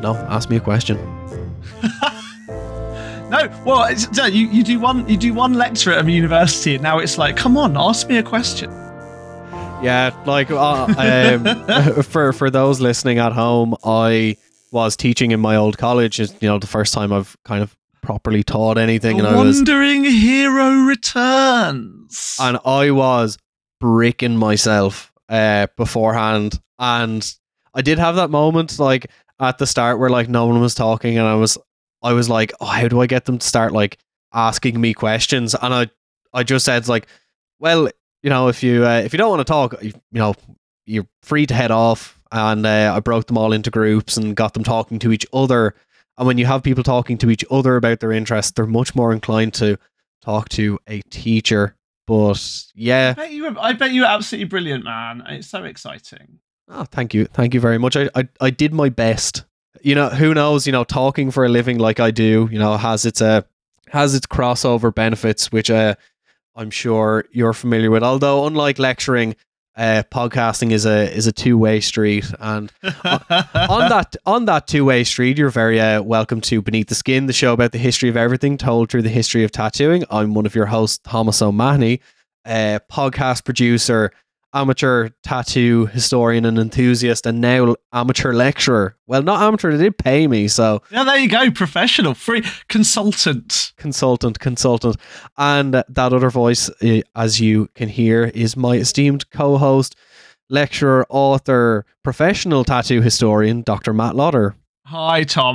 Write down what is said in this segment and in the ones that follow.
no, ask me a question. No, well, you do one lecture at a university, and now it's like, come on, ask me a question. Yeah, like for those listening at home, I was teaching in my old college. It's, the first time I've kind of properly taught anything, The Wandering Hero returns, and I was bricking myself beforehand, and I did have that moment like at the start where like no one was talking, and I was like, oh, how do I get them to start like asking me questions? And I just said like, well, if you don't want to talk, you're free to head off. And I broke them all into groups and got them talking to each other. And when you have people talking to each other about their interests, they're much more inclined to talk to a teacher. But yeah, I bet you were absolutely brilliant, man. It's so exciting. Oh, thank you very much. I did my best. Who knows? Talking for a living like I do, has its crossover benefits, which I'm sure you're familiar with. Although, unlike lecturing, podcasting is a two-way street, and on that two-way street, you're very welcome to Beneath the Skin, the show about the history of everything told through the history of tattooing. I'm one of your hosts, Thomas O'Mahony, podcast producer, amateur tattoo historian and enthusiast, and now amateur lecturer. Well, not amateur, they did pay me, so yeah, there you go. Professional, free consultant. And that other voice, as you can hear, is my esteemed co-host, lecturer, author, professional tattoo historian, Dr. Matt Lauder. Hi, Tom.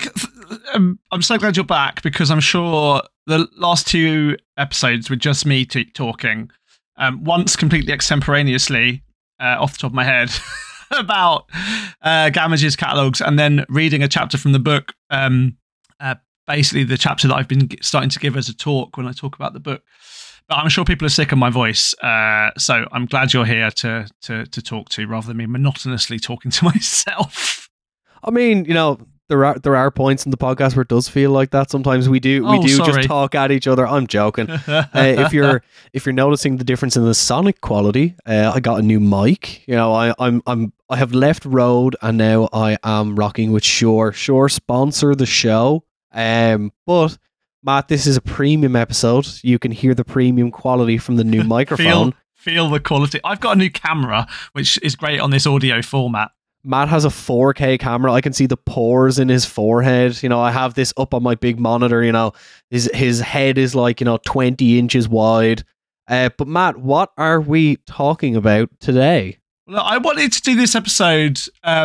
I'm so glad you're back, because I'm sure the last two episodes were just me talking. Once completely extemporaneously, off the top of my head, about Gamage's catalogues, and then reading a chapter from the book, basically the chapter that I've been starting to give as a talk when I talk about the book. But I'm sure people are sick of my voice, so I'm glad you're here to talk to, rather than me monotonously talking to myself. I mean, there are points in the podcast where it does feel like that. Sometimes we do just talk at each other. I'm joking. If you're noticing the difference in the sonic quality, I got a new mic. I have left Rode, and now I am rocking with Shure. Shure sponsor the show. But Matt, this is a premium episode. You can hear the premium quality from the new microphone. Feel the quality. I've got a new camera, which is great on this audio format. Matt has a 4K camera. I can see the pores in his forehead. I have this up on my big monitor. His head is like 20 inches wide. But Matt, what are we talking about today? Well, I wanted to do this episode.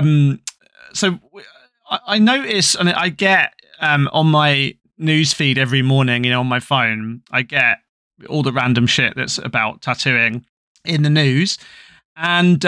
So I notice, and I get on my news feed every morning, on my phone, I get all the random shit that's about tattooing in the news, and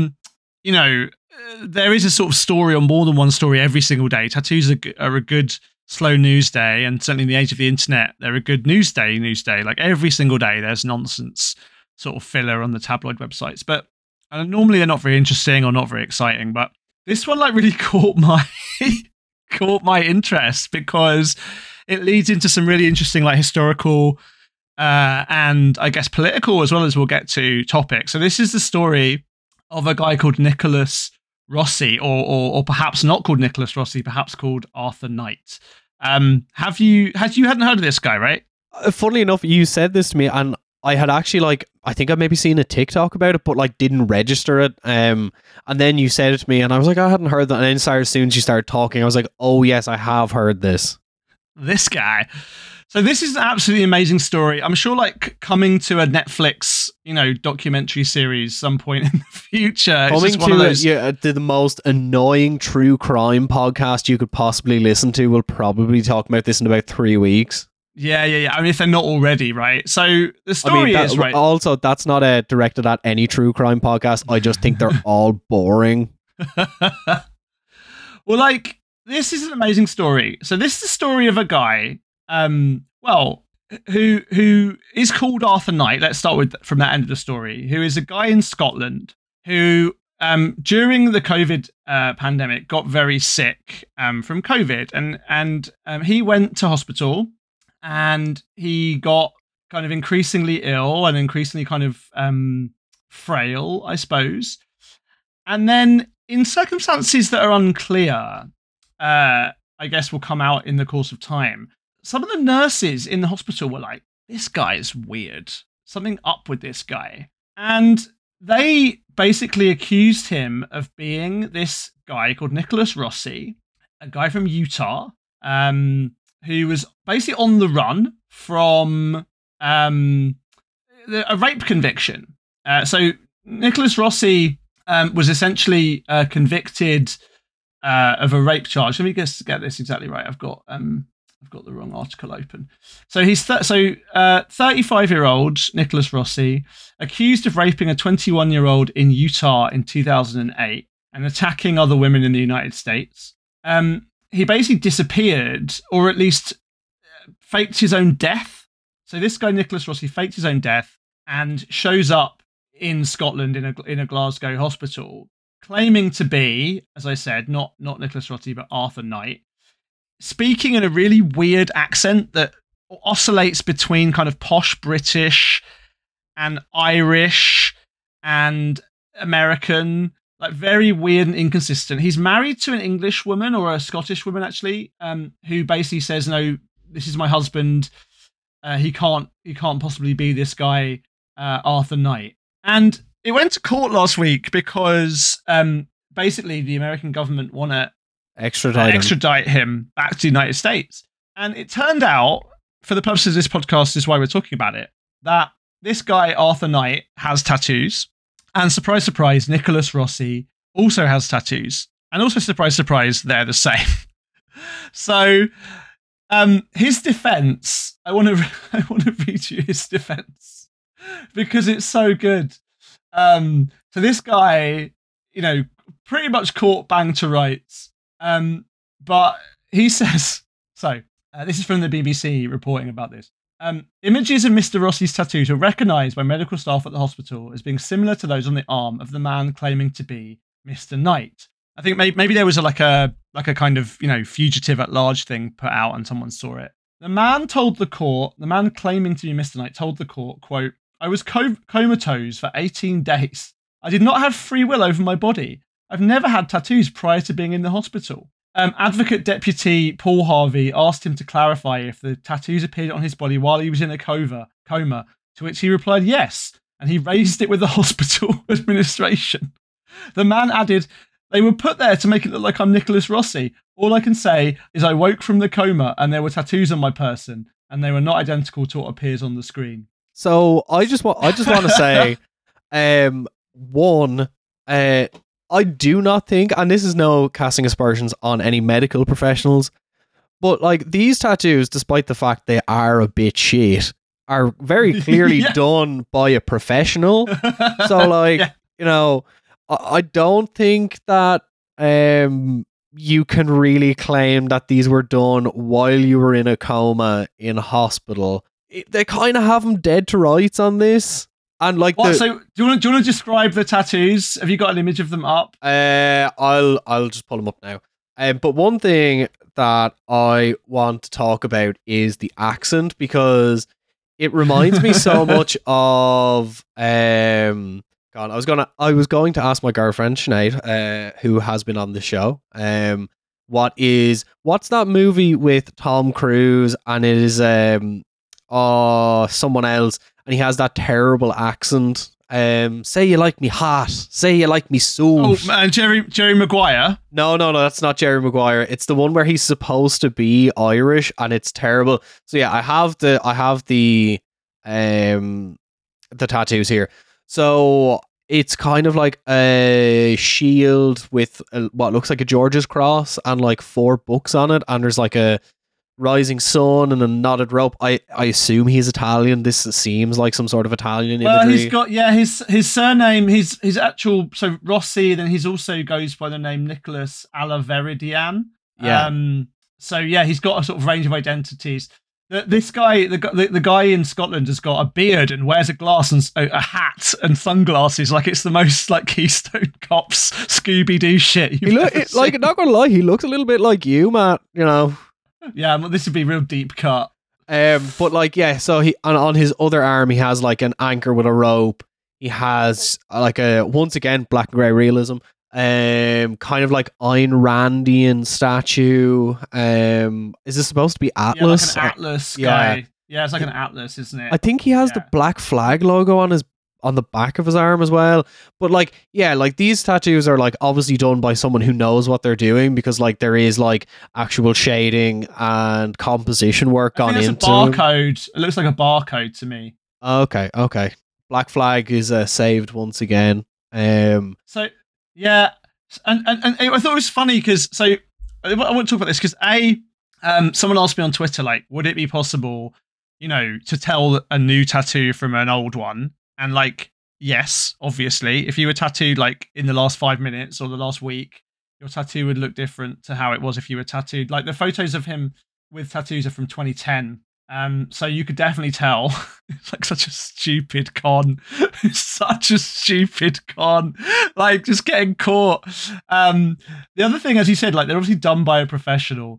there is a sort of story, or more than one story, every single day. Tattoos are a good slow news day, and certainly in the age of the internet, they're a good news day. Like every single day, there's nonsense sort of filler on the tabloid websites. But normally they're not very interesting or not very exciting. But this one like really caught my interest, because it leads into some really interesting like historical and I guess political, as well as we'll get to, topics. So this is the story of a guy called Nicholas Rossi, or perhaps not called Nicholas Rossi, perhaps called Arthur Knight. You hadn't heard of this guy, right? Funnily enough, you said this to me, and I had actually I think I'd maybe seen a TikTok about it, but didn't register it. And then you said it to me, and I was like, I hadn't heard that. And then as soon as you started talking, I was like, oh yes, I have heard this. This guy. So this is an absolutely amazing story. I'm sure coming to a Netflix, documentary series some point in the future. Coming to the most annoying true crime podcast you could possibly listen to. We'll probably talk about this in about 3 weeks. Yeah. I mean, if they're not already, right? So the story is, right? Also, that's not directed at any true crime podcast. I just think they're all boring. Well, this is an amazing story. So this is the story of a guy, who is called Arthur Knight. Let's start from that end of the story. Who is a guy in Scotland who, during the COVID pandemic, got very sick from COVID, and he went to hospital, and he got kind of increasingly ill and increasingly kind of frail, I suppose. And then, in circumstances that are unclear, I guess will come out in the course of time. Some of the nurses in the hospital were like, this guy is weird. Something up with this guy. And they basically accused him of being this guy called Nicholas Rossi, a guy from Utah, who was basically on the run from a rape conviction. So Nicholas Rossi was essentially convicted of a rape charge. Let me just get this exactly right. I've got the wrong article open. So he's 35-year-old Nicholas Rossi, accused of raping a 21-year-old in Utah in 2008 and attacking other women in the United States. He basically disappeared, or at least faked his own death. So this guy Nicholas Rossi faked his own death and shows up in Scotland in a Glasgow hospital, claiming to be, as I said, not Nicholas Rossi but Arthur Knight, speaking in a really weird accent that oscillates between kind of posh British and Irish and American, like very weird and inconsistent. He's married to an English woman, or a Scottish woman actually, who basically says, no, this is my husband. He can't possibly be this guy, Arthur Knight. And it went to court last week because basically the American government want to extradite him back to the United States. And it turned out, for the purposes of this podcast, is why we're talking about it, that this guy, Arthur Knight, has tattoos. And surprise, surprise, Nicholas Rossi also has tattoos. And also, surprise, surprise, they're the same. So his defense, I want to read you his defense because it's so good. So this guy, pretty much caught bang to rights. But he says, this is from the BBC reporting about this. Images of Mr. Rossi's tattoos were recognised by medical staff at the hospital as being similar to those on the arm of the man claiming to be Mr. Knight. I think maybe there was a kind of, fugitive at large thing put out and someone saw it. The man claiming to be Mr. Knight told the court, quote, I was comatose for 18 days. I did not have free will over my body. I've never had tattoos prior to being in the hospital. Advocate Deputy Paul Harvey asked him to clarify if the tattoos appeared on his body while he was in a coma, to which he replied yes, and he raised it with the hospital administration. The man added, they were put there to make it look like I'm Nicholas Rossi. All I can say is I woke from the coma and there were tattoos on my person, and they were not identical to what appears on the screen. So I just want to say, I do not think, and this is no casting aspersions on any medical professionals, but like these tattoos, despite the fact they are a bit shit, are very clearly done by a professional. So I don't think that you can really claim that these were done while you were in a coma in hospital. They kind of have them dead to rights on this. And so do you want to describe the tattoos? Have you got an image of them up? I'll just pull them up now. But one thing that I want to talk about is the accent, because it reminds me so much of I was going to ask my girlfriend Sinead, who has been on the show, what's that movie with Tom Cruise, and it is someone else, and he has that terrible accent. Say you like me hot. Say you like me soft. Oh, Jerry Maguire. No, that's not Jerry Maguire. It's the one where he's supposed to be Irish, and it's terrible. So yeah, I have the tattoos here. So it's kind of like a shield with what looks like a George's cross and like 4 books on it, and there's like a rising sun and a knotted rope. I assume he's Italian. This seems like some sort of Italian imagery. Well, he's got his surname, his actual, so Rossi. Then he's also goes by the name Nicholas Alaveridian. Yeah. So yeah, he's got a sort of range of identities. This guy, the guy in Scotland, has got a beard and wears a glass and a hat and sunglasses, like it's the most like Keystone Cops Scooby Doo shit. Like, not gonna lie, he looks a little bit like you, Matt. Yeah, well, this would be a real deep cut. But like, yeah, so he on his other arm he has like an anchor with a rope. He has like once again black and grey realism, kind of like Ayn Randian statue. Is this supposed to be Atlas? Yeah, like an Atlas yeah. guy. Yeah, it's like an Atlas, isn't it? I think he has the black flag logo on the back of his arm as well. But like, yeah, like these tattoos are like obviously done by someone who knows what they're doing, because like there is like actual shading and composition work gone into. It's a barcode. It looks like a barcode to me. Okay. Black flag is saved once again. So yeah, and I thought it was funny because I want to talk about this because someone asked me on Twitter, like, would it be possible, to tell a new tattoo from an old one? And like, yes, obviously, if you were tattooed like in the last 5 minutes or the last week, your tattoo would look different to how it was if you were tattooed. Like the photos of him with tattoos are from 2010. So you could definitely tell. It's like such a stupid con. It's such a stupid con. Like just getting caught. The other thing, as you said, like they're obviously done by a professional.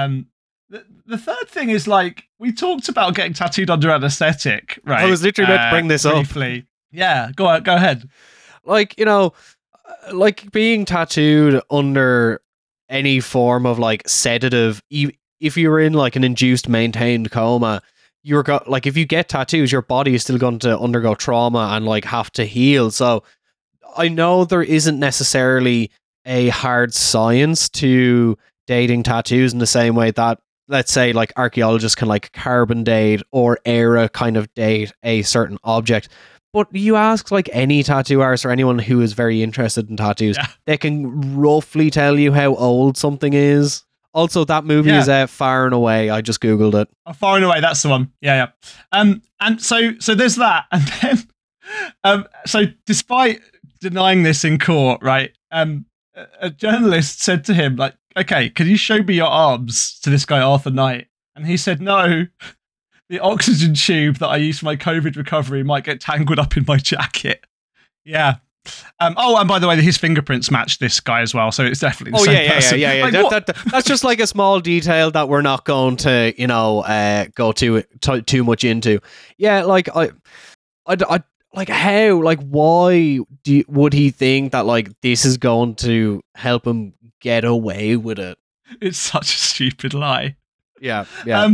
The third thing is like we talked about getting tattooed under anesthetic, right? I was literally about to bring this briefly. up. Yeah, go ahead. Like, like being tattooed under any form of like sedative, if you were in like an induced maintained coma, like if you get tattoos, your body is still going to undergo trauma and like have to heal. So I know there isn't necessarily a hard science to dating tattoos in the same way that, let's say, like archaeologists can like carbon date or era kind of date a certain object. But you ask like any tattoo artist or anyone who is very interested in tattoos, they can roughly tell you how old something is. Also, that movie is Far and Away. I just Googled it. Oh, Far and Away, that's the one. Yeah. And so there's that. And then, so despite denying this in court, right, a journalist said to him, like, okay, can you show me your arms, to this guy, Arthur Knight? And he said, no, the oxygen tube that I use for my COVID recovery might get tangled up in my jacket. Yeah. And by the way, his fingerprints match this guy as well, so it's definitely the same person. Yeah. Like, that's just like a small detail that we're not going to, go too much into. Yeah, like I like how, like why would he think that like this is going to help him get away with it? It's such a stupid lie. Yeah.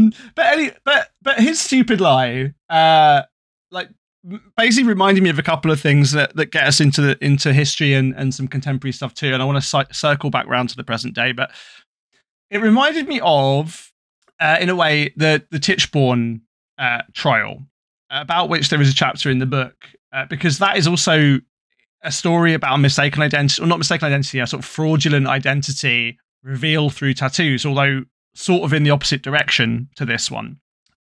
But his stupid lie, like basically reminded me of a couple of things that get us into history and some contemporary stuff too. And I want to circle back round to the present day, but it reminded me of, in a way, the Tichborne trial, about which there is a chapter in the book, because that is also a story about a mistaken identity, or not mistaken identity, a sort of fraudulent identity revealed through tattoos, although sort of in the opposite direction to this one.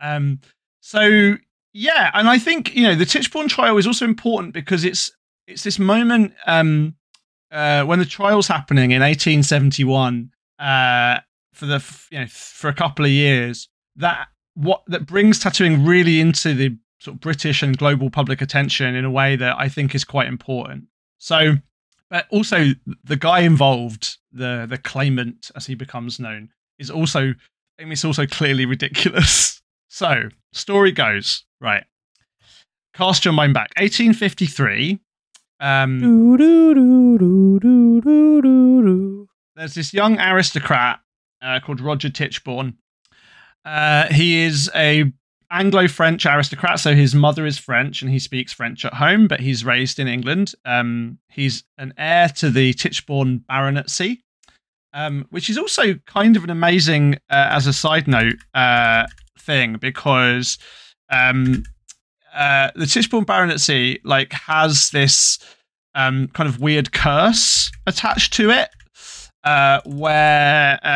So yeah, and I think the Tichborne trial is also important because it's this moment when the trial's happening in 1871 for a couple of years, that brings tattooing really into the sort of British and global public attention in a way that I think is quite important. So, but also the guy involved, the claimant as he becomes known, is also clearly ridiculous. So, story goes, right. Cast your mind back. 1853. There's this young aristocrat called Roger Tichborne. He is a Anglo-French aristocrat, so his mother is French and he speaks French at home, but he's raised in England. He's an heir to the Tichborne baronetcy, which is also kind of an amazing, as a side note, thing, because the Tichborne baronetcy like has this kind of weird curse attached to it, where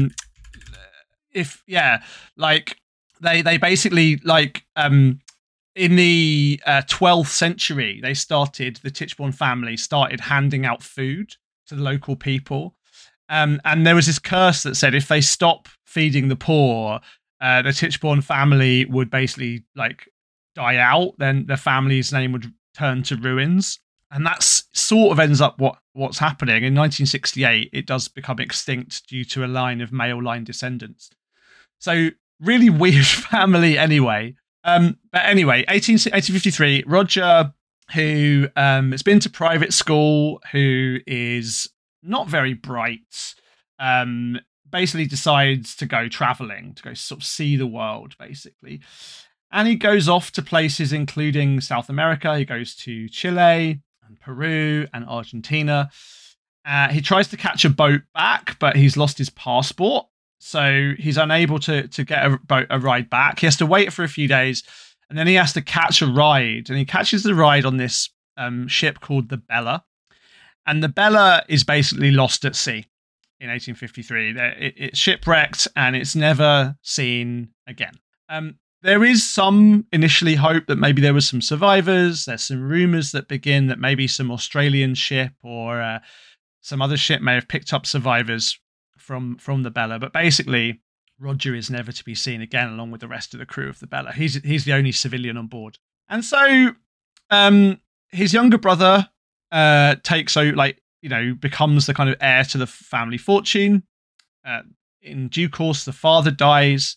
they basically like in the 12th century the Tichborne family started handing out food to the local people, and there was this curse that said if they stop feeding the poor, the Tichborne family would basically like die out, then the family's name would turn to ruins. And that's sort of ends up what's happening. In 1968, it does become extinct due to a line of male line descendants. So really weird family anyway. But anyway, 1853, Roger, who has been to private school, who is not very bright, basically decides to go traveling, to go sort of see the world, basically. And he goes off to places including South America. He goes to Chile and Peru and Argentina. He tries to catch a boat back, but he's lost his passport. So he's unable to get a ride back. He has to wait for a few days, and then he has to catch a ride. And he catches the ride on this ship called the Bella. And the Bella is basically lost at sea in 1853. It's shipwrecked, and it's never seen again. There is some initially hope that maybe there was some survivors. There's some rumours that begin that maybe some Australian ship or some other ship may have picked up survivors from the Bella. But basically, Roger is never to be seen again, along with the rest of the crew of the Bella. He's the only civilian on board. And so his younger brother becomes the kind of heir to the family fortune. In due course, the father dies.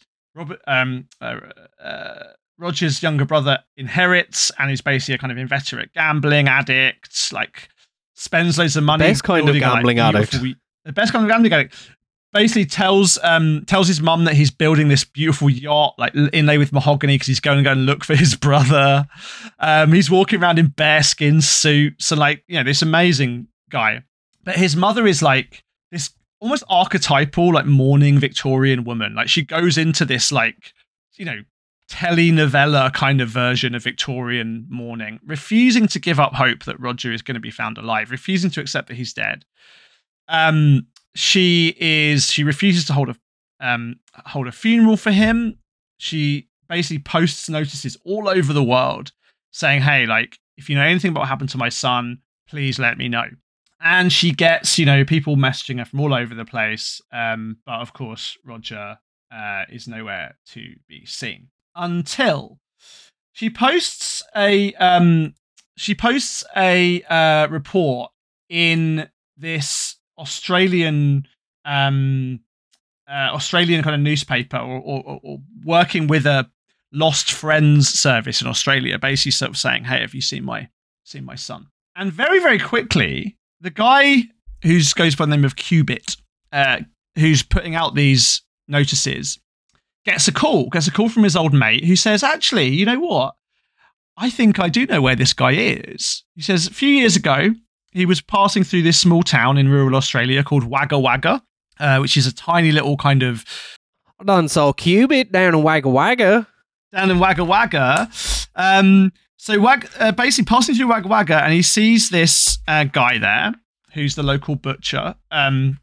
Roger's younger brother inherits and is basically a kind of inveterate gambling addict, like spends loads of money. Best kind of gambling addict. The best kind of gambling addict. Basically tells his mum that he's building this beautiful yacht, like inlaid with mahogany, because he's going to go and look for his brother. He's walking around in bearskin suits and this amazing guy. But his mother is like this almost archetypal, like mourning Victorian woman. Like she goes into this telenovela kind of version of Victorian mourning, refusing to give up hope that Roger is going to be found alive, refusing to accept that he's dead. She refuses to hold a funeral for him. She basically posts notices all over the world saying, "Hey, if you know anything about what happened to my son, please let me know." And she gets, people messaging her from all over the place. But of course, Roger is nowhere to be seen until she posts a report in this Australian kind of newspaper or working with a lost friends service in Australia, basically sort of saying, "Hey, have you seen my son?" And very, very quickly, the guy who goes by the name of Cubit, who's putting out these notices, gets a call from his old mate who says, "Actually, you know what? I think I do know where this guy is." He says, a few years ago, he was passing through this small town in rural Australia called Wagga Wagga, which is a tiny little kind of... I done saw Cubit down in Wagga Wagga. Basically passing through Wagga Wagga, and he sees this guy there, who's the local butcher. And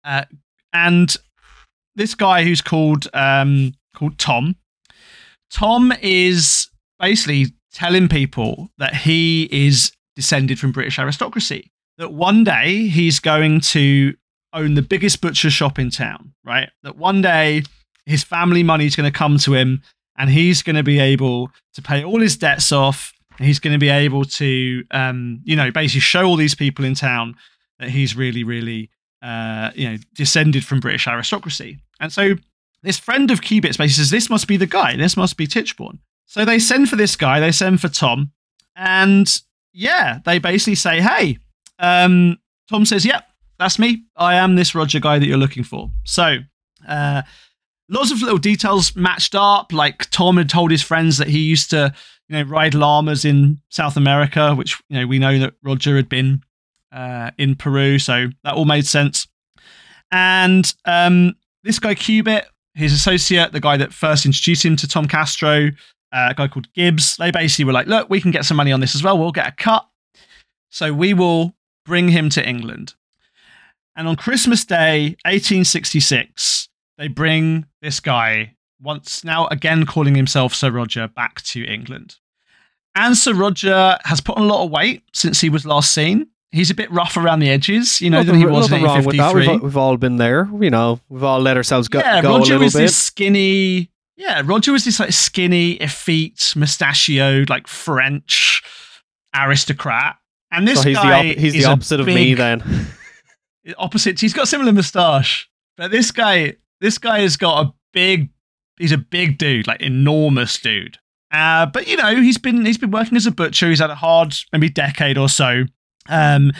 this guy who's called Tom. Tom is basically telling people that he is descended from British aristocracy, that one day he's going to own the biggest butcher shop in town, right? That one day his family money is going to come to him and he's going to be able to pay all his debts off. And he's going to be able to, basically show all these people in town that he's really, really, descended from British aristocracy. And so this friend of Cubit's basically says, "This must be the guy. This must be Tichborne." So they send for this guy. They send for Tom. And yeah, they basically say, "Hey," Tom says, "Yep, that's me. I am this Roger guy that you're looking for." So lots of little details matched up. Like Tom had told his friends that he used to, ride llamas in South America, which, we know that Roger had been in Peru. So that all made sense. And this guy, Cubit, his associate, the guy that first introduced him to Tom Castro, a guy called Gibbs, they basically were like, "Look, we can get some money on this as well. We'll get a cut. So we will bring him to England." And on Christmas Day, 1866, they bring this guy, once now again calling himself Sir Roger, back to England. And Sir Roger has put on a lot of weight since he was last seen. He's a bit rough around the edges, than he was in 1853. Wrong with that. We've all been there. We've all let ourselves go Roger a little was bit. This skinny. Yeah, Roger was this skinny, effete, mustachioed, French aristocrat. And this guy he's the opposite of me then. Opposite. He's got a similar moustache, but this guy has got he's a big dude, enormous dude. But he's been working as a butcher. He's had a hard maybe decade or so, but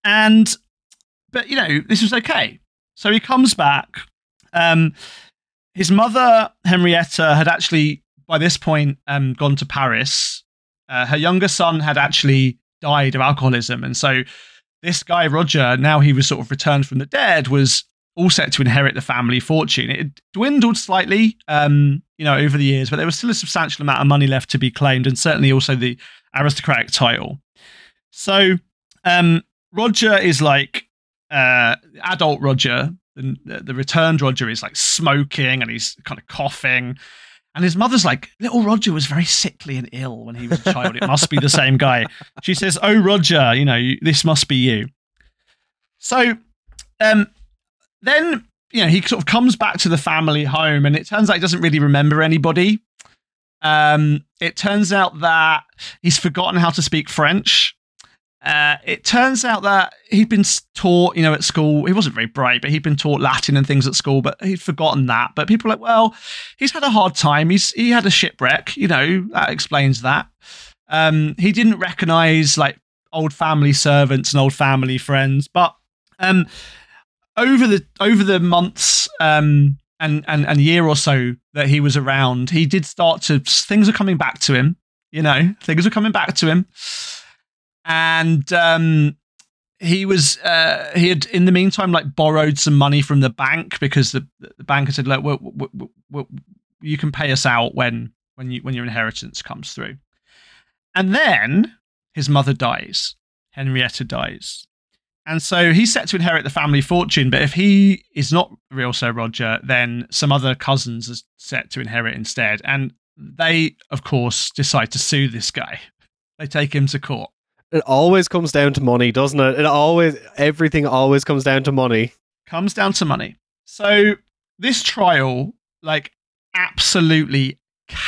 this was okay. So he comes back. His mother Henrietta had actually by this point gone to Paris. Her younger son had actually died of alcoholism, and so this guy Roger, now he was sort of returned from the dead, was all set to inherit the family fortune. It had dwindled slightly, over the years, but there was still a substantial amount of money left to be claimed, and certainly also the aristocratic title. So Roger is like adult Roger. The returned Roger is like smoking and he's kind of coughing. And his mother's like, little Roger was very sickly and ill when he was a child. It must be the same guy. She says, oh, Roger, this must be you. So then, he sort of comes back to the family home and it turns out he doesn't really remember anybody. It turns out that he's forgotten how to speak French. It turns out that he'd been taught, at school. He wasn't very bright, but he'd been taught Latin and things at school, but he'd forgotten that. But people are like, well, he's had a hard time. He had a shipwreck, that explains that. He didn't recognize like old family servants and old family friends, but over the months and year or so that he was around, he did start to, things are coming back to him, things are coming back to him. And he had in the meantime like borrowed some money from the bank because the bank had said, look, you can pay us out when your inheritance comes through. And then his mother dies, Henrietta dies. And so he's set to inherit the family fortune, but if he is not real Sir Roger, then some other cousins are set to inherit instead. And they, of course, decide to sue this guy. They take him to court. It always comes down to money, doesn't it? Everything always comes down to money. Comes down to money. So this trial, like, absolutely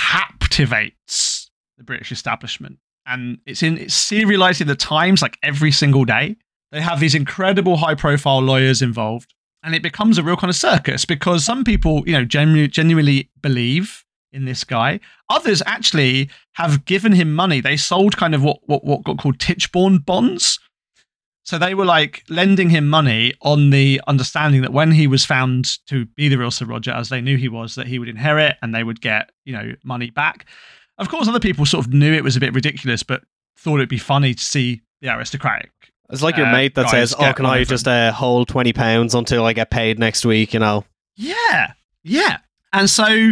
captivates the British establishment. And it's serialized in the Times like every single day. They have these incredible high-profile lawyers involved. And it becomes a real kind of circus because some people, genuinely believe in this guy. Others actually have given him money. They sold kind of what got called Tichborne bonds. So they were like lending him money on the understanding that when he was found to be the real Sir Roger, as they knew he was, that he would inherit and they would get, money back. Of course, other people sort of knew it was a bit ridiculous, but thought it'd be funny to see the aristocratic. It's like your mate that says, oh, can I just hold £20 until I get paid next week, Yeah. And so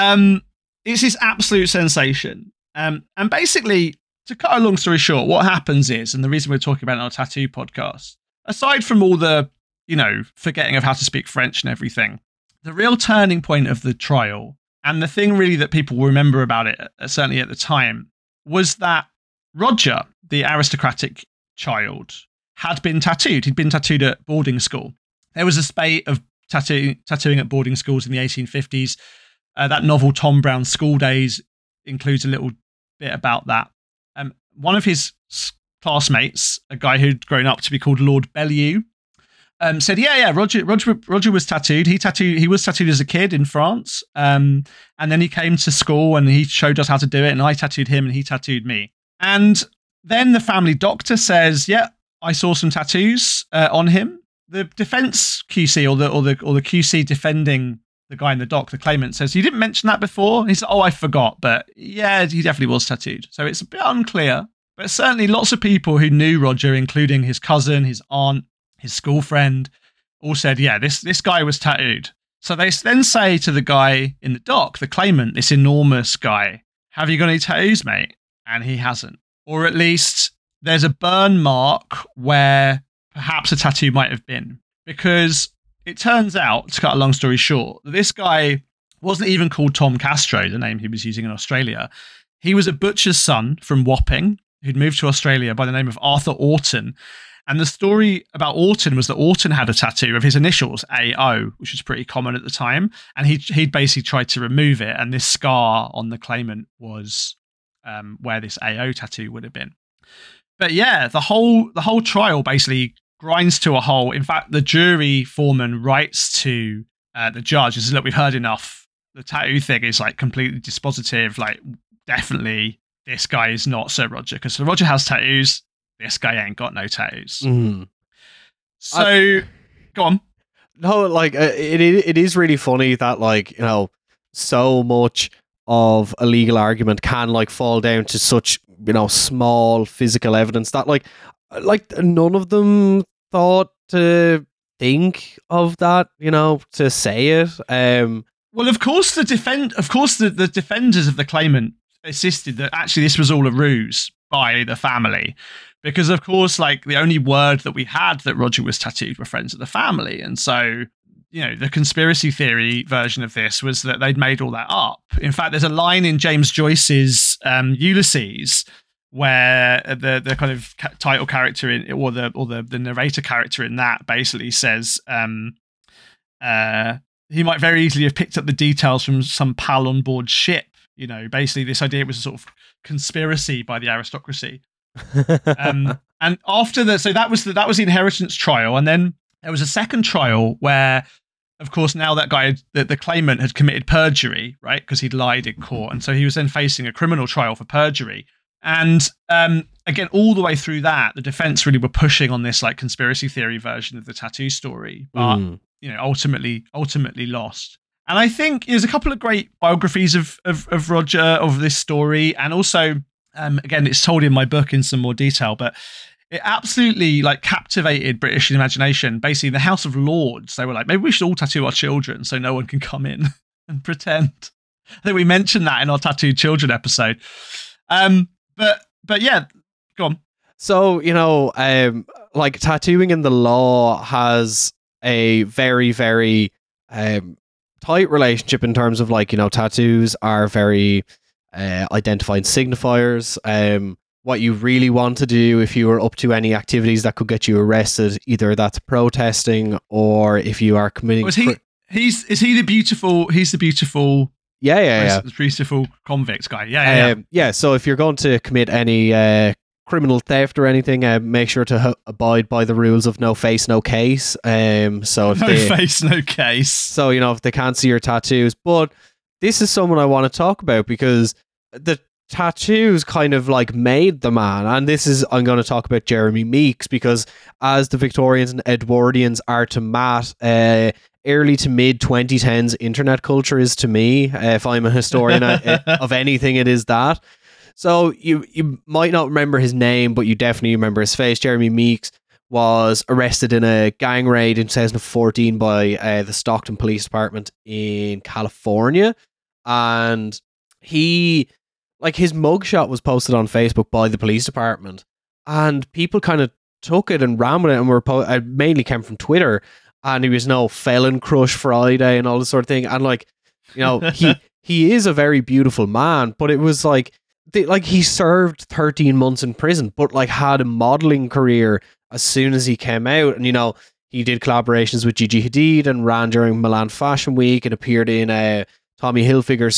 it's this absolute sensation. And basically, to cut a long story short, what happens is, and the reason we're talking about it on our tattoo podcast, aside from all the, forgetting of how to speak French and everything, the real turning point of the trial, and the thing really that people remember about it, certainly at the time, was that Roger, the aristocratic child, had been tattooed. He'd been tattooed at boarding school. There was a spate of tattooing at boarding schools in the 1850s. That novel, Tom Brown's School Days, includes a little bit about that. One of his classmates, a guy who'd grown up to be called Lord Bellew, said, Roger was tattooed. He was tattooed as a kid in France. And then he came to school and he showed us how to do it. And I tattooed him and he tattooed me. And then the family doctor says, yeah, I saw some tattoos on him. The defense QC or the QC defending the guy in the dock, the claimant, says, you didn't mention that before? He said, oh, I forgot. But yeah, he definitely was tattooed. So it's a bit unclear. But certainly lots of people who knew Roger, including his cousin, his aunt, his school friend, all said, yeah, this guy was tattooed. So they then say to the guy in the dock, the claimant, this enormous guy, have you got any tattoos, mate? And he hasn't. Or at least there's a burn mark where perhaps a tattoo might have been. Because it turns out, to cut a long story short, that this guy wasn't even called Tom Castro, the name he was using in Australia. He was a butcher's son from Wapping who'd moved to Australia by the name of Arthur Orton. And the story about Orton was that Orton had a tattoo of his initials, AO, which was pretty common at the time. And he'd basically tried to remove it. And this scar on the claimant was where this AO tattoo would have been. But yeah, the whole trial basically grinds to a halt. In fact, the jury foreman writes to the judge and says, look, we've heard enough. The tattoo thing is like completely dispositive. Like, definitely this guy is not Sir Roger, because Sir Roger has tattoos. This guy ain't got no tattoos. So, go on. No, like it is really funny that, like, you know, so much of a legal argument can like fall down to such, you know, small physical evidence that like none of them thought to think of that, you know, to say it. Well, of course, the defenders of the claimant insisted that actually this was all a ruse by the family, because of course, like, the only word that we had that Roger was tattooed were friends of the family, and so, you know, the conspiracy theory version of this was that they'd made all that up. In fact, there's a line in James Joyce's Ulysses where the kind of title character in, or the narrator character in that basically says he might very easily have picked up the details from some pal on board ship. You know, basically this idea was a sort of conspiracy by the aristocracy. And after so that was the inheritance trial, and then there was a second trial where, of course, now that guy, the claimant, had committed perjury, right? Because he'd lied in court, and so he was then facing a criminal trial for perjury. And again, all the way through that, the defense really were pushing on this like conspiracy theory version of the tattoo story, but you know, ultimately lost. And I think there's a couple of great biographies of Roger, of this story, and also again, it's told in my book in some more detail, but it absolutely like captivated British imagination. Basically, in the House of Lords, they were like, maybe we should all tattoo our children so no one can come in and pretend. I think we mentioned that in our Tattooed Children episode. But yeah, go on. So, you know, like, tattooing in the law has a very, very tight relationship in terms of, like, you know, tattoos are very identifying signifiers. What you really want to do if you are up to any activities that could get you arrested, either that's protesting or if you are committing. He's the beautiful Yeah. beautiful convict guy. Yeah. So if you're going to commit any criminal theft or anything, make sure to abide by the rules of no face, no case. So if face, no case. So, you know, if they can't see your tattoos. But this is someone I want to talk about because the tattoos kind of like made the man. And I'm going to talk about Jeremy Meeks, because as the Victorians and Edwardians are to Matt, early to mid 2010s internet culture is to me. If I'm a historian of anything, it is that. So you might not remember his name, but you definitely remember his face. Jeremy Meeks was arrested in a gang raid in 2014 by the Stockton Police Department in California. And his mugshot was posted on Facebook by the police department. And people kind of took it and ran with it, and it mainly came from Twitter. And he was felon crush Friday and all this sort of thing. And like, you know, he is a very beautiful man, but it was like he served 13 months in prison, but like had a modeling career as soon as he came out. And, you know, he did collaborations with Gigi Hadid and ran during Milan Fashion Week and appeared in Tommy Hilfiger's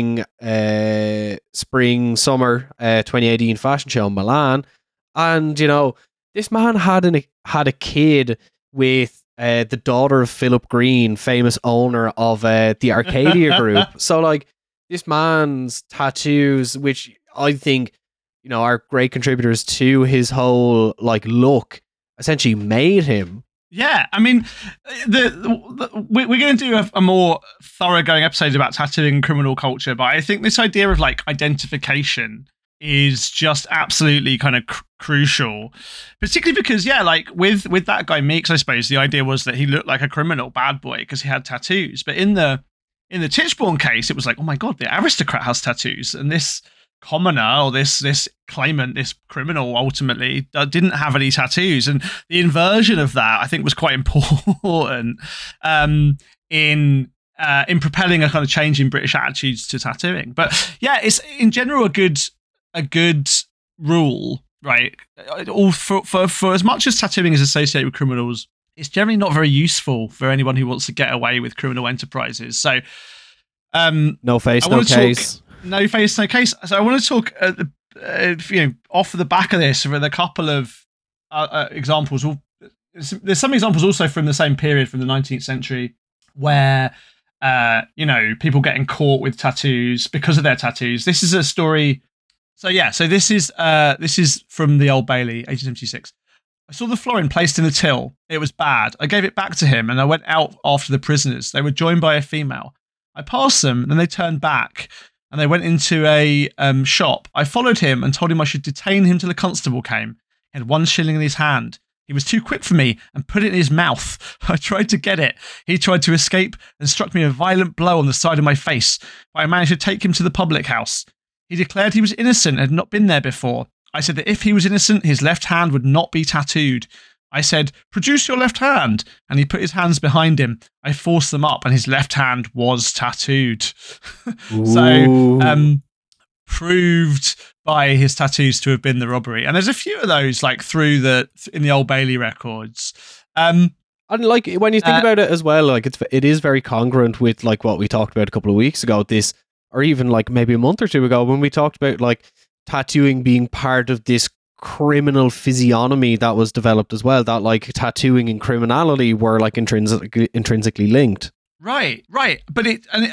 spring-summer 2018 fashion show in Milan. And, you know, this man had a kid with the daughter of Philip Green, famous owner of the Arcadia Group. So, like, this man's tattoos, which I think, you know, are great contributors to his whole like look, essentially made him. Yeah, I mean, we're going to do a more thoroughgoing episode about tattooing and criminal culture, but I think this idea of like identification is just absolutely kind of crucial, particularly because, yeah, like with that guy Meeks, I suppose the idea was that he looked like a criminal bad boy because he had tattoos. But in the Tichborne case, it was like, oh my god, the aristocrat has tattoos, and this commoner or this claimant, this criminal, ultimately didn't have any tattoos. And the inversion of that, I think, was quite important in propelling a kind of change in British attitudes to tattooing. But yeah, it's in general a good rule, right? All for as much as tattooing is associated with criminals, it's generally not very useful for anyone who wants to get away with criminal enterprises. So, no face, no case. No face, no case. So I want to talk, off the back of this with a couple of examples. There's some examples also from the same period, from the 19th century, where people getting caught with tattoos because of their tattoos. This is a story. So this is from the Old Bailey, 1876. I saw the florin placed in the till. It was bad. I gave it back to him and I went out after the prisoners. They were joined by a female. I passed them, then they turned back and they went into a shop. I followed him and told him I should detain him till the constable came. He had 1 shilling in his hand. He was too quick for me and put it in his mouth. I tried to get it. He tried to escape and struck me a violent blow on the side of my face, but I managed to take him to the public house. He declared he was innocent and had not been there before. I said that if he was innocent, his left hand would not be tattooed. I said, "Produce your left hand." And he put his hands behind him. I forced them up and his left hand was tattooed. So, proved by his tattoos to have been the robbery. And there's a few of those like in the Old Bailey records. And like when you think about it as well, like it is very congruent with like what we talked about a couple of weeks ago, this, or even like maybe a month or two ago when we talked about like tattooing being part of this criminal physiognomy that was developed as well, that like tattooing and criminality were like intrinsically linked. Right. But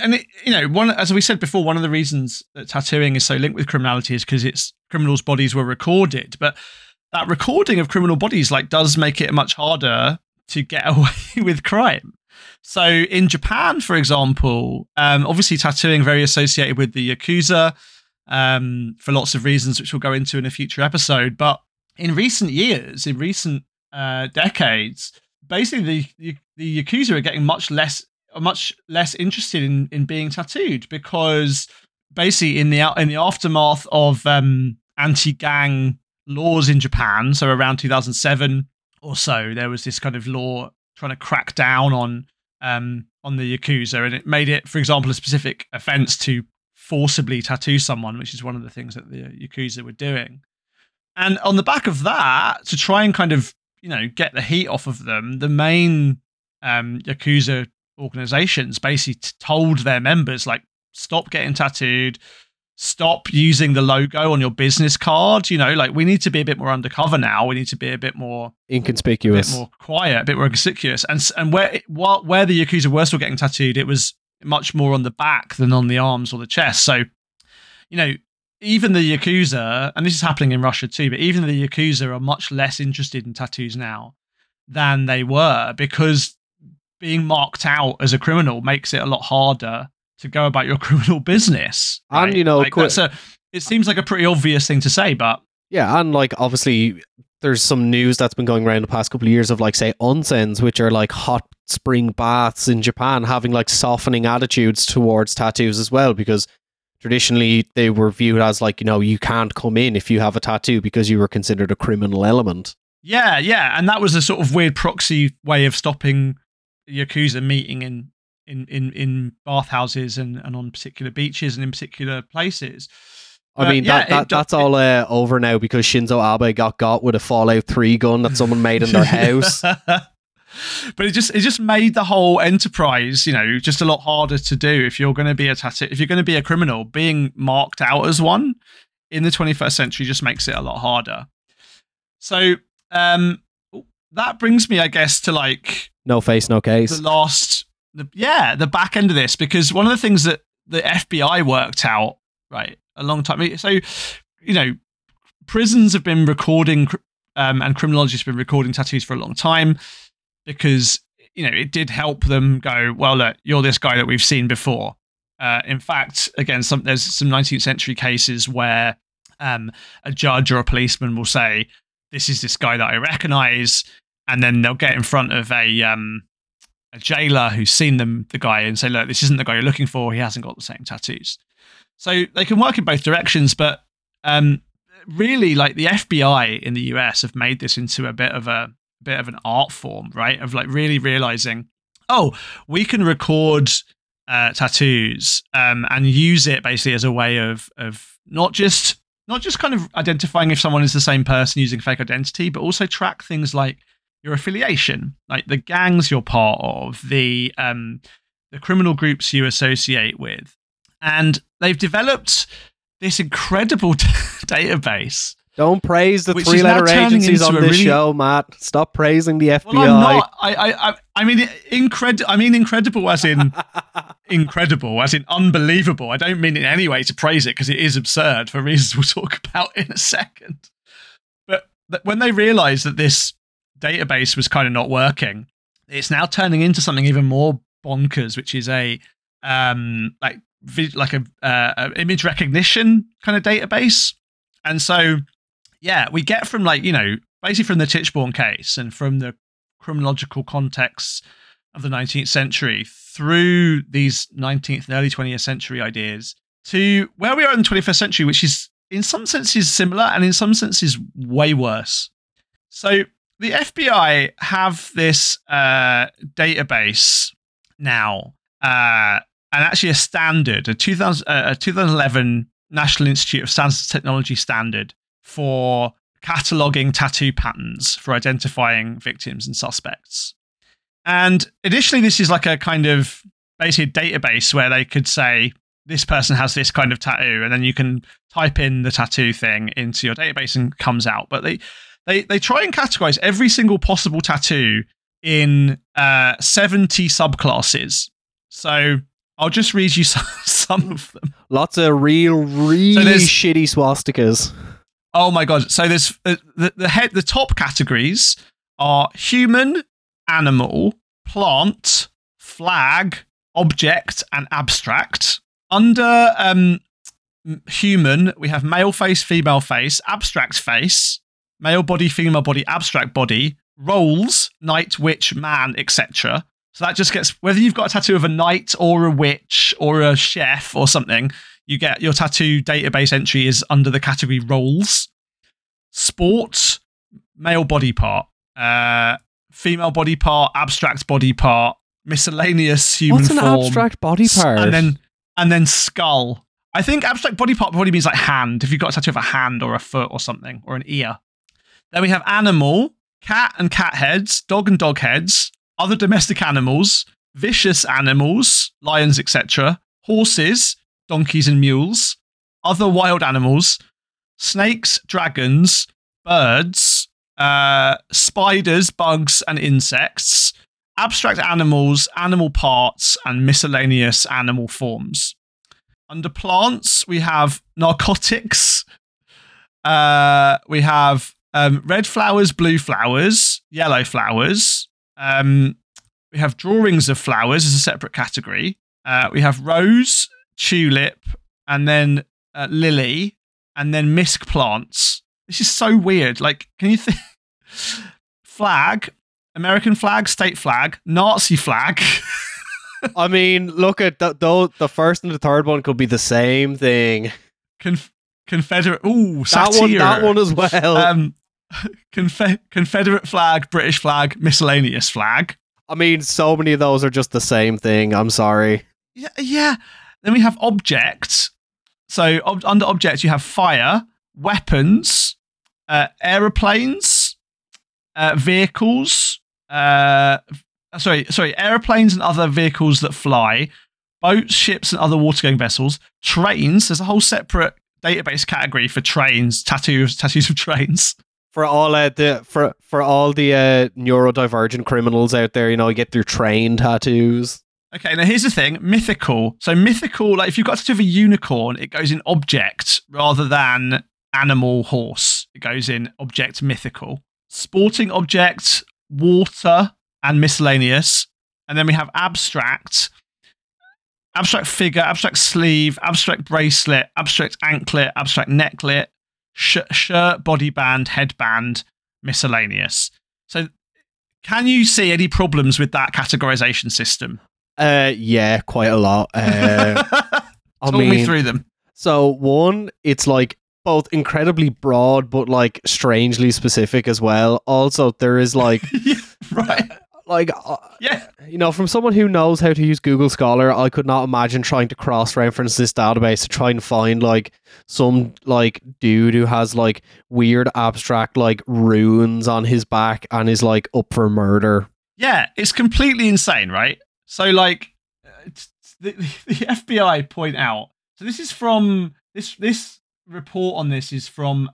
as we said before, one of the reasons that tattooing is so linked with criminality is because criminals' bodies were recorded. But that recording of criminal bodies like does make it much harder to get away with crime. So in Japan, for example, obviously tattooing very associated with the Yakuza for lots of reasons, which we'll go into in a future episode. But in recent years, in recent decades, basically the Yakuza are getting much less interested in being tattooed, because basically in the aftermath of anti-gang laws in Japan, so around 2007 or so, there was this kind of law trying to crack down on the Yakuza, and it made it, for example, a specific offense to forcibly tattoo someone, which is one of the things that the Yakuza were doing. And on the back of that, to try and kind of get the heat off of them, the main Yakuza organizations basically told their members, like, stop getting tattooed, stop using the logo on your business card. Like, we need to be a bit more undercover now. We need to be a bit more inconspicuous, a bit more quiet, a bit more conspicuous. And where the Yakuza were still getting tattooed, it was much more on the back than on the arms or the chest. So, even the Yakuza, and this is happening in Russia too, but even the Yakuza are much less interested in tattoos now than they were, because being marked out as a criminal makes it a lot harder to go about your criminal business. Right? And, it seems like a pretty obvious thing to say, but... Yeah, and like, obviously, there's some news that's been going around the past couple of years of like, say, onsens, which are like hot spring baths in Japan, having like softening attitudes towards tattoos as well, because traditionally they were viewed as like, you can't come in if you have a tattoo because you were considered a criminal element. Yeah, and that was a sort of weird proxy way of stopping Yakuza meeting in bathhouses and on particular beaches and in particular places. I mean, that's all over now because Shinzo Abe got with a Fallout 3 gun that someone made in their house. But it just made the whole enterprise, just a lot harder to do. If you're going to be if you're going to be a criminal, being marked out as one in the 21st century just makes it a lot harder. So that brings me, I guess, to like no face, no case. The back end of this, because one of the things that the FBI worked out, right, a long time. So, prisons have been recording and criminologists have been recording tattoos for a long time, because, it did help them go, well, look, you're this guy that we've seen before. In fact, again, there's some 19th century cases where a judge or a policeman will say, this is this guy that I recognize, and then they'll get in front of a jailer who's seen the guy and say, look, this isn't the guy you're looking for. He hasn't got the same tattoos. So they can work in both directions, but really, like, the FBI in the US have made this into a bit of an art form, right? Of like really realizing, we can record tattoos and use it basically as a way of not just kind of identifying if someone is the same person using fake identity, but also track things like your affiliation, like the gangs you're part of, the criminal groups you associate with. And they've developed this incredible database. Don't praise the which is now three-letter turning agencies on into a this really- show, Matt. Stop praising the FBI. Well, I'm not. I mean, incredible as in incredible, as in unbelievable. I don't mean in any way to praise it because it is absurd for reasons we'll talk about in a second. But when they realised that this database was kind of not working, it's now turning into something even more bonkers, which is a image recognition kind of database. And so, yeah, we get from basically from the Tichborne case and from the criminological contexts of the 19th century through these 19th and early 20th century ideas to where we are in the 21st century, which is in some senses similar and in some senses way worse. So the FBI have this database now, and actually a standard, a 2011 National Institute of Standards and Technology standard for cataloging tattoo patterns for identifying victims and suspects. And initially, this is like a kind of basically a database where they could say, this person has this kind of tattoo, and then you can type in the tattoo thing into your database and it comes out. But they try and categorize every single possible tattoo in 70 subclasses. So I'll just read you some of them. Lots of really shitty swastikas. Oh my god! So there's the top categories are human, animal, plant, flag, object, and abstract. Under human, we have male face, female face, abstract face, male body, female body, abstract body, roles, knight, witch, man, etc. So that just gets, whether you've got a tattoo of a knight or a witch or a chef or something, you get your tattoo database entry is under the category roles. Sport, male body part, female body part, abstract body part, miscellaneous human form. What's an abstract body part? And then skull. I think abstract body part probably means like hand, if you've got a tattoo of a hand or a foot or something, or an ear. Then we have animal, cat and cat heads, dog and dog heads, other domestic animals, vicious animals, lions, etc., horses, donkeys and mules, other wild animals, snakes, dragons, birds, spiders, bugs and insects, abstract animals, animal parts, and miscellaneous animal forms. Under plants, we have narcotics. We have red flowers, blue flowers, yellow flowers. We have drawings of flowers as a separate category. We have rose, tulip, and then lily, and then misc plants. This is so weird. Like, can you think? Flag, American flag, state flag, Nazi flag. I mean, look at the first and the third one could be the same thing. Confederate. Ooh, satire. That one as well. Confederate flag, British flag, miscellaneous flag. I mean, so many of those are just the same thing. I'm sorry. Yeah. Then we have objects. So under objects, you have fire, weapons, aeroplanes, vehicles. Aeroplanes and other vehicles that fly, boats, ships, and other water-going vessels, trains. There's a whole separate database category for trains, tattoos of trains. For all the neurodivergent criminals out there, get their train tattoos. Okay, now here's the thing: mythical. So mythical, like if you've got a tattoo of a unicorn, it goes in object rather than animal, horse. It goes in object mythical. Sporting object, water, and miscellaneous. And then we have abstract figure, abstract sleeve, abstract bracelet, abstract anklet, abstract necklet, shirt, body band, headband, miscellaneous. So can you see any problems with that categorization system? Yeah, quite a lot. Talk me through them. So one, it's like both incredibly broad but like strangely specific as well. Also, there is like yeah, right. Like, from someone who knows how to use Google Scholar, I could not imagine trying to cross-reference this database to try and find, like, some, like, dude who has, like, weird abstract, like, runes on his back and is, like, up for murder. Yeah, it's completely insane, right? So, like, the FBI point out, so this is from, this report on this is from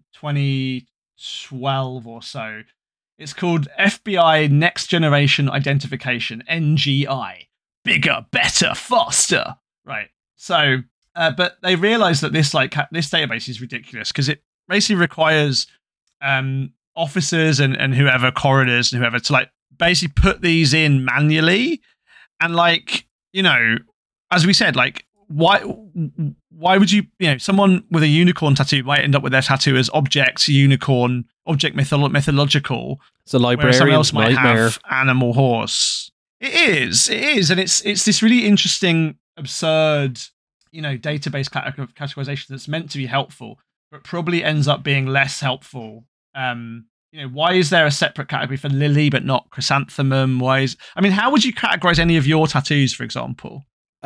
2012 or so. It's called FBI Next Generation Identification, NGI. Bigger, better, faster. Right. So, but they realized that this database is ridiculous because it basically requires officers and whoever, coroners and whoever, to like basically put these in manually. And like, you know, as we said, like, why would you know, someone with a unicorn tattoo might end up with their tattoo as object mythological. It's a librarian's someone else might nightmare. have animal horse. It is, and it's this really interesting, absurd, you know, database categorization that's meant to be helpful, but probably ends up being less helpful. You know, why is there a separate category for lily but not chrysanthemum? How would you categorize any of your tattoos, for example?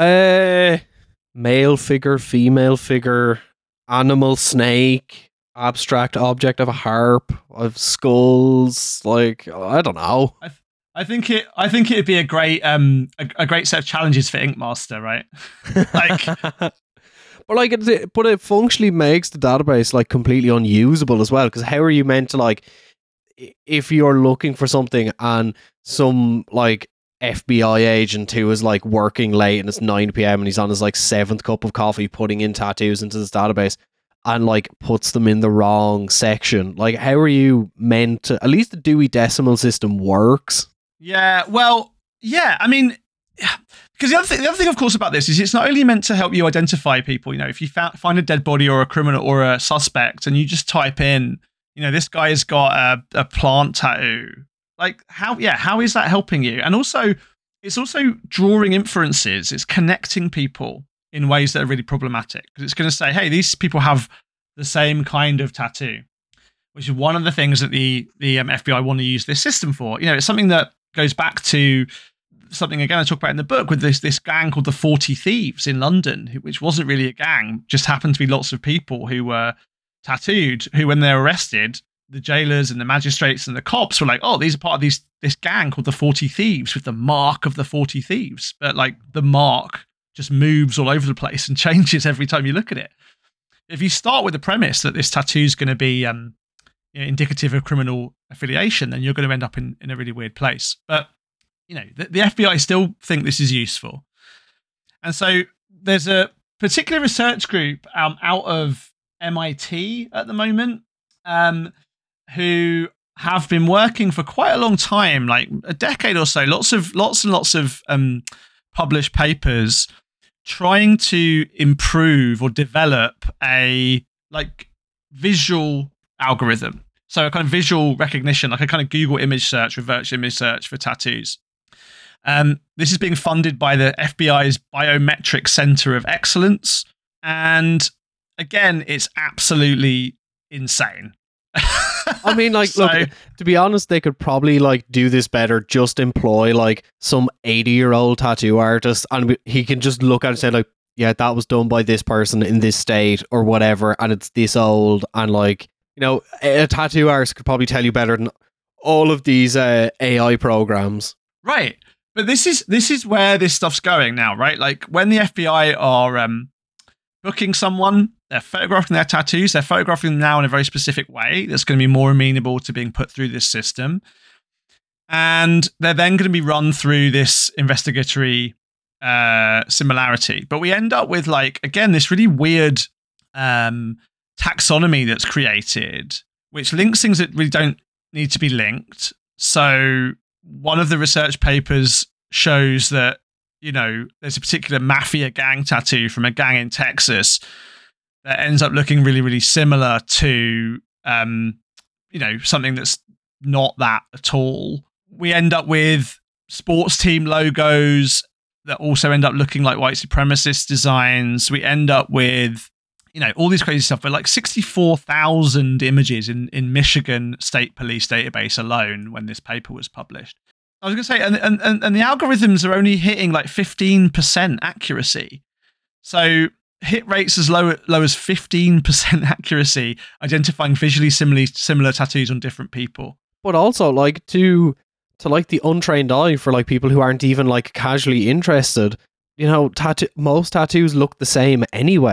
Male figure, female figure, animal, snake, abstract object of a harp, of skulls. Like, I don't know. I think it'd be a great set of challenges for Ink Master, right? Like, but it functionally makes the database like completely unusable as well. Because how are you meant to, like, if you're looking for something and some like FBI agent who is like working late and it's 9 p.m. and he's on his like 7th cup of coffee putting in tattoos into this database and like puts them in the wrong section, like, how are you meant to? At least the Dewey Decimal System works. Yeah, well, yeah, I mean, because the other thing, of course, about this is it's not only meant to help you identify people. You know, if you find a dead body or a criminal or a suspect and you just type in, you know, this guy's got a plant tattoo, like, how is that helping you? And also, it's also drawing inferences. It's connecting people in ways that are really problematic, because it's going to say, hey, these people have the same kind of tattoo, which is one of the things that the FBI want to use this system for. You know, it's something that goes back to something, again, I talk about in the book with this gang called the 40 Thieves in London, which wasn't really a gang, just happened to be lots of people who were tattooed, who, when they were arrested, the jailers and the magistrates and the cops were like, oh, these are part of this gang called the 40 Thieves with the mark of the 40 Thieves. But like, the mark just moves all over the place and changes every time you look at it. If you start with the premise that this tattoo is going to be indicative of criminal affiliation, then you're going to end up in a really weird place. But, you know, the FBI still think this is useful. And so there's a particular research group out of MIT at the moment who have been working for quite a long time, like a decade or so, lots and lots of published papers trying to improve or develop a like visual algorithm. So a kind of visual recognition, like a kind of Google image search, reverse image search for tattoos. This is being funded by the FBI's Biometric Center of Excellence. And again, it's absolutely insane. I mean, like, look, to be honest, they could probably like do this better. Just employ like some 80-year-old tattoo artist, and he can just look at it and say like, yeah, that was done by this person in this state or whatever, and it's this old. And like, you know, a tattoo artist could probably tell you better than all of these AI programs. Right. But this is where this stuff's going now, right? Like, when the FBI are booking someone, they're photographing their tattoos, they're photographing them now in a very specific way that's going to be more amenable to being put through this system. And they're then going to be run through this investigatory similarity. But we end up with, like, again, this really weird taxonomy that's created, which links things that really don't need to be linked. So one of the research papers shows that, you know, there's a particular mafia gang tattoo from a gang in Texas that ends up looking really, really similar to, you know, something that's not that at all. We end up with sports team logos that also end up looking like white supremacist designs. We end up with, you know, all these crazy stuff, but like 64,000 images in Michigan State Police database alone when this paper was published. I was going to say, and the algorithms are only hitting like 15% accuracy. So hit rates as low as 15% accuracy, identifying visually similar tattoos on different people. But also, like, to like the untrained eye, for like people who aren't even like casually interested, you know, most tattoos look the same anyway.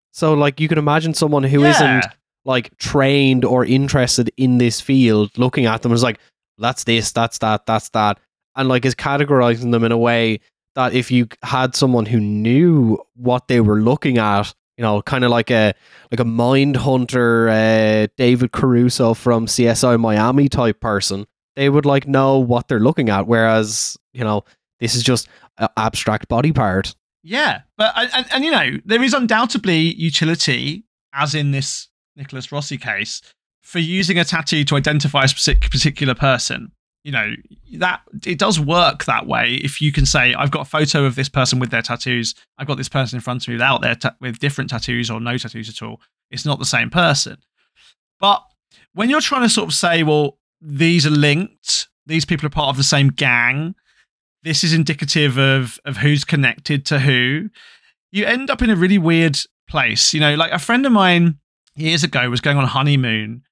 So like you can imagine someone who isn't like trained or interested in this field looking at them as like, that's this, that's that, that's that, and like is categorizing them in a way that if you had someone who knew what they were looking at, you know, kind of like a mind hunter, David Caruso from CSI Miami type person, they would like know what they're looking at. Whereas, you know, this is just an abstract body part. Yeah, but and you know, there is undoubtedly utility, as in this Nicholas Rossi case, for using a tattoo to identify a particular person. You know, that it does work that way. If you can say, I've got a photo of this person with their tattoos, I've got this person in front of me without their with different tattoos or no tattoos at all, it's not the same person. But when you're trying to sort of say, well, these are linked, these people are part of the same gang, this is indicative of who's connected to who, you end up in a really weird place. You know, like a friend of mine years ago was going on a honeymoon.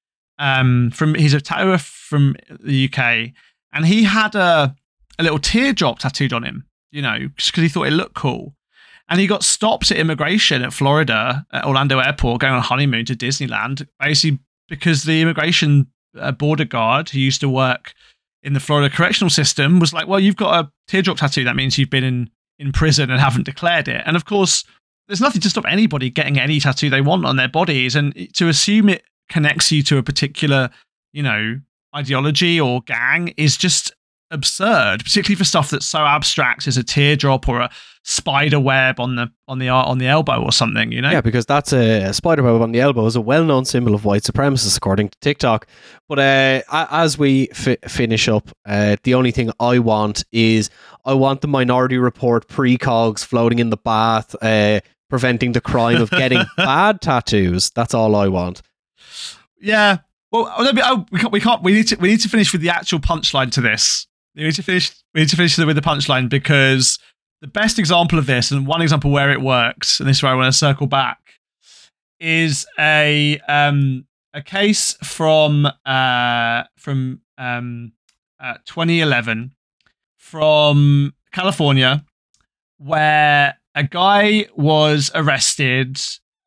He's a tattooer from the UK, and he had a little teardrop tattooed on him, you know, just because he thought it looked cool. And he got stopped at immigration at Florida, at Orlando Airport, going on a honeymoon to Disneyland, basically because the immigration border guard who used to work in the Florida correctional system was like, well, you've got a teardrop tattoo. That means you've been in prison and haven't declared it. And of course, there's nothing to stop anybody getting any tattoo they want on their bodies. And to assume it connects you to a particular, you know, ideology or gang is just absurd, particularly for stuff that's so abstract as a teardrop or a spider web on the elbow or something, you know? Yeah, because that's a spider web on the elbow is a well-known symbol of white supremacists according to TikTok. But as we finish up, the only thing I want the Minority Report precogs floating in the bath, preventing the crime of getting bad tattoos. That's all I want. Yeah. Well, we can't. We need to finish with the actual punchline to this. We need to finish with the punchline, because the best example of this, and one example where it works, and this is where I want to circle back, is a case from 2011 from California, where a guy was arrested.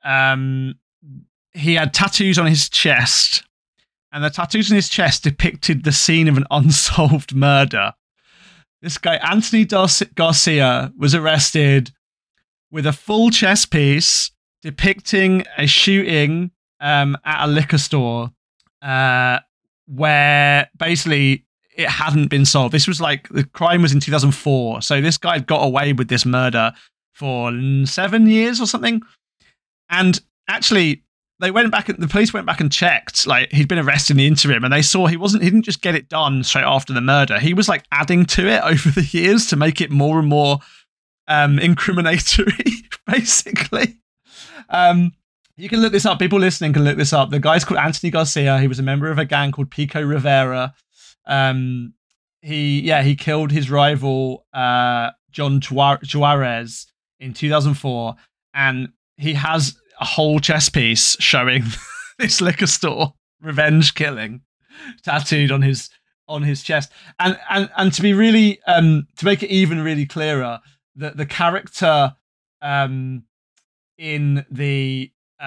He had tattoos on his chest, and the tattoos on his chest depicted the scene of an unsolved murder. This guy, Anthony Garcia, was arrested with a full chest piece depicting a shooting at a liquor store where basically it hadn't been solved. This was like, the crime was in 2004. So this guy got away with this murder for 7 years or something. And actually, the police went back and checked, like, he'd been arrested in the interim, and they saw he didn't just get it done straight after the murder. He was like adding to it over the years to make it more and more incriminatory, basically. You can look this up. People listening can look this up. The guy's called Anthony Garcia. He was a member of a gang called Pico Rivera. He killed his rival, John Juarez, in 2004, and he has a whole chest piece showing this liquor store revenge killing tattooed on his chest. And to be really to make it even really clearer, the character in the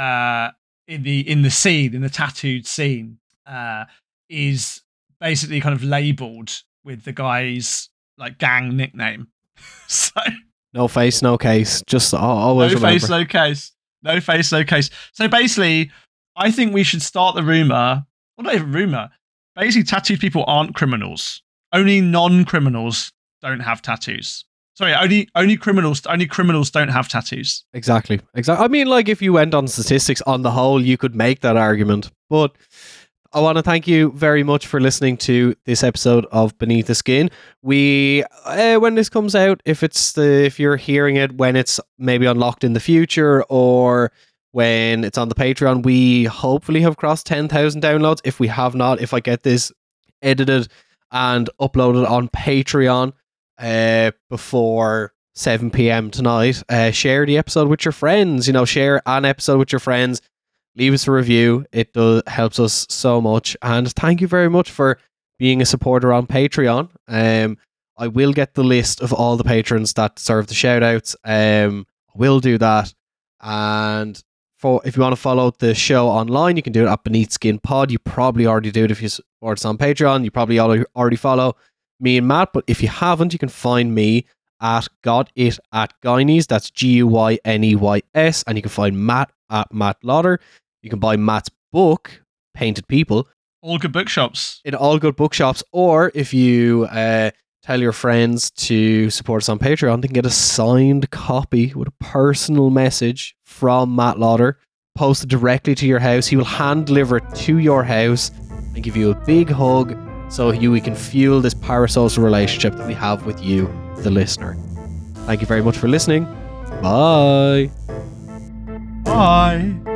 scene, in the tattooed scene, is basically kind of labeled with the guy's like gang nickname. So no face, no case. Just always no remember. Face, no case. No face, no case. So basically, I think we should start the rumor. Well, not even rumor. Basically, tattooed people aren't criminals. Only non-criminals don't have tattoos. Sorry, only criminals don't have tattoos. Exactly. I mean, like, if you went on statistics on the whole, you could make that argument. But I want to thank you very much for listening to this episode of Beneath the Skin. We, when this comes out, if you're hearing it when it's maybe unlocked in the future, or when it's on the Patreon, we hopefully have crossed 10,000 downloads. If we have not, if I get this edited and uploaded on Patreon before 7 p.m. tonight, share the episode with your friends. You know, share an episode with your friends. Leave us a review. It helps us so much. And thank you very much for being a supporter on Patreon. I will get the list of all the patrons that deserve the shout outs. We'll do that. And if you want to follow the show online, you can do it at Beneath Skin Pod. You probably already do it if you support us on Patreon. You probably already follow me and Matt, but if you haven't, you can find me at Got It at Guineys. That's GUYNEYS, and you can find Matt at Matt Lauder. You can buy Matt's book, Painted People, all good bookshops. In all good bookshops, or if you tell your friends to support us on Patreon, they can get a signed copy with a personal message from Matt Lauder posted directly to your house. He will hand deliver it to your house and give you a big hug so we can fuel this parasocial relationship that we have with you, the listener. Thank you very much for listening. Bye. Bye.